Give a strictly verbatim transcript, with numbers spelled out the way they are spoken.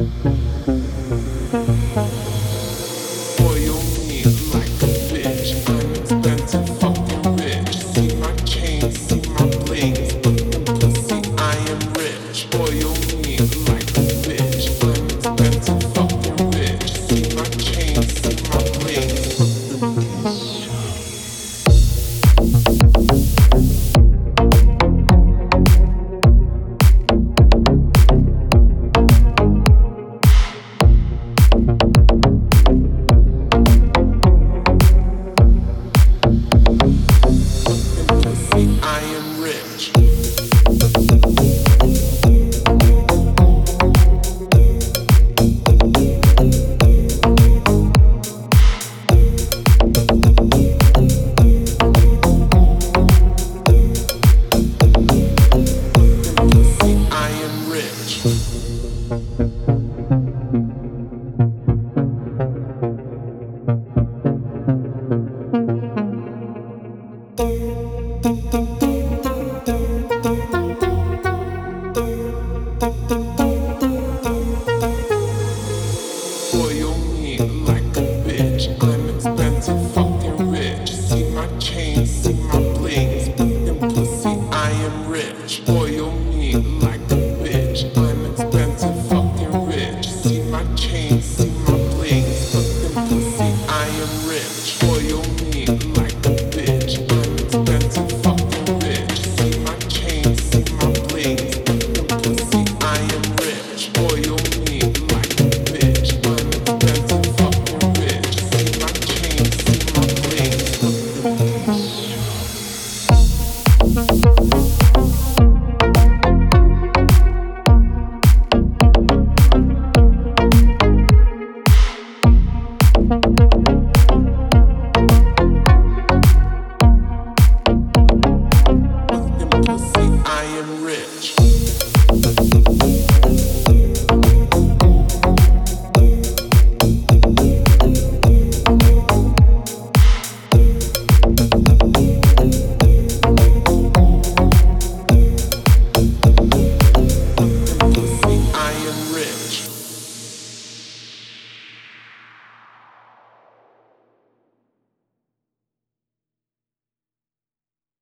Spoil me like a bitch. I'm expensive, fucking rich. See my chain, see my bling. Pussy, I am rich. Spoil me like a bitch. I'm expensive, fucking rich. See my chain, see my bling. I am rich. I am rich.